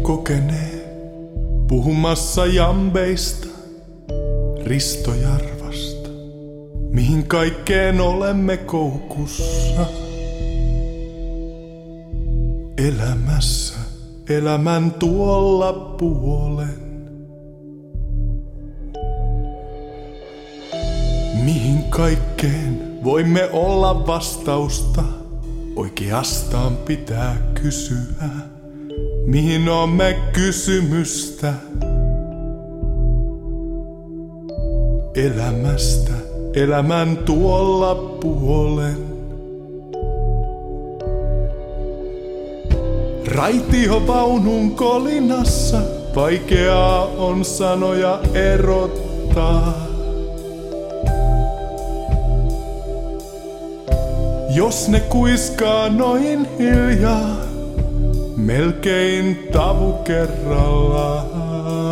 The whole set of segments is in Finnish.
kokenee puhumassa jambeista, Risto Jarvasta, mihin kaikkeen olemme koukussa. Elämässä, elämän tuolla puolen. Mihin kaikkeen voimme olla vastausta, oikeastaan pitää kysyä. Mihin omme kysymystä elämästä, elämän tuolla puolen. Raitiovaunun kolinassa vaikeaa on sanoja erottaa. Jos ne kuiskaa noin hiljaa, melkein tavu kerrallaan.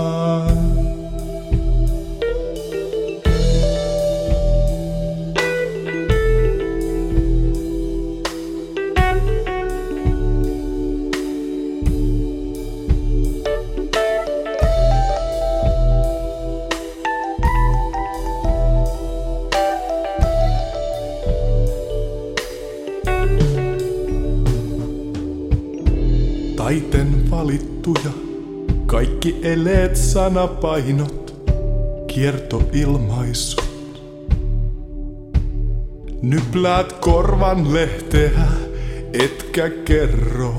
Taiten valittuja, kaikki eleet, sanapainot, kiertoilmaisut. Nypläät korvan lehteä, etkä kerro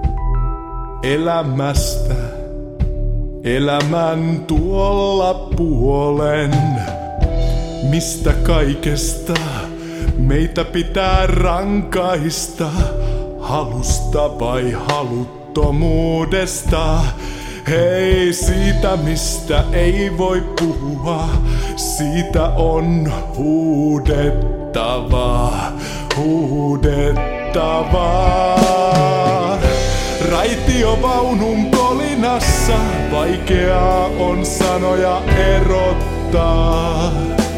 elämästä, elämän tuolla puolen. Mistä kaikesta meitä pitää rankaista, halusta vai haluttomuudesta? Hei, siitä mistä ei voi puhua, siitä on huudettava, huudettava. Raitiovaunun kolinassa vaikeaa on sanoja erottaa.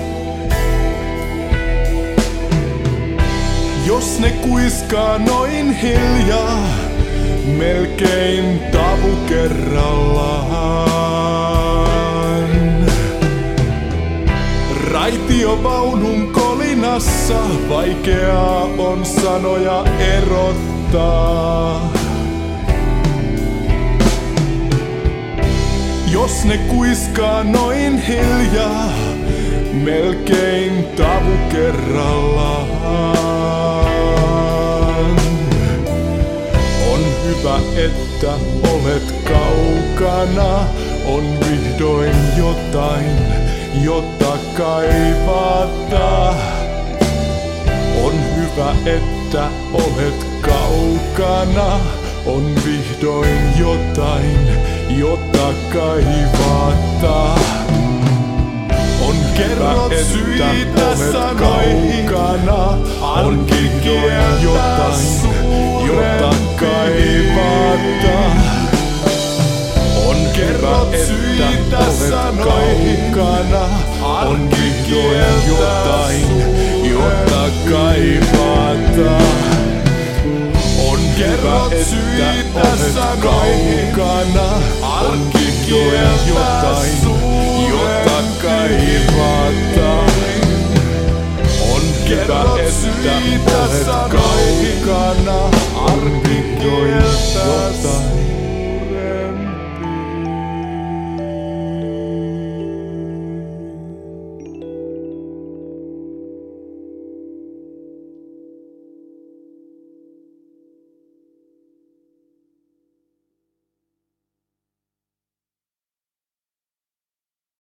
Jos ne kuiskaa noin hiljaa, melkein tavu kerrallaan. Raitiovaunun kolinassa vaikeaa on sanoja erottaa. Jos ne kuiskaa noin hiljaa, melkein tavu kerrallaan. On hyvä, että olet kaukana, on vihdoin jotain, jota kaivata. On hyvä, että olet kaukana, on vihdoin jotain, jota kaivata. On kerrot syitä sanoihin, on vihdoin jotain, jota kaivata. On kerrot syitä sanoihin, on vihdoin jotain, jota kaivata. On kerrot syitä sanoihin, on vihdoin jotain, jota kaivata. On kerrot syitä sanoihin,